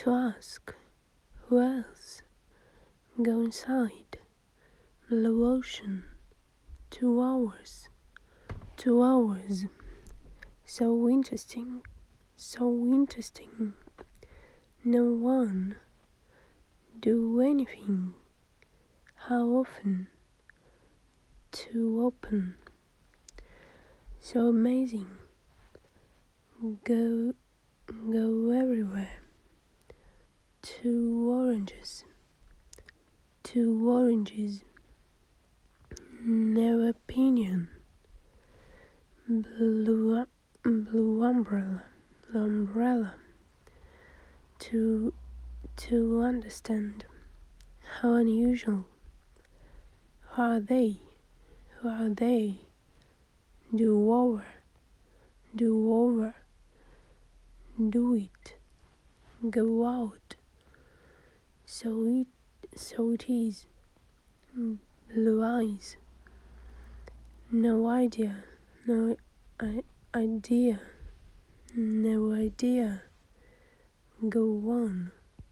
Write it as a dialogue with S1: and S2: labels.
S1: to ask who else. Go inside. Blue ocean. 2 hours. 2 hours. So interesting. So interesting. No one. Do anything. How often? Too open. So amazing. Go everywhere. 2 oranges. 2 oranges. No opinion. Blue umbrella. Blue umbrella. To understand. How unusual. Who are they? Who are they? Do over. Do over. Do it. Go out. So it is. Blue eyes. No idea. No idea. No idea. Go on.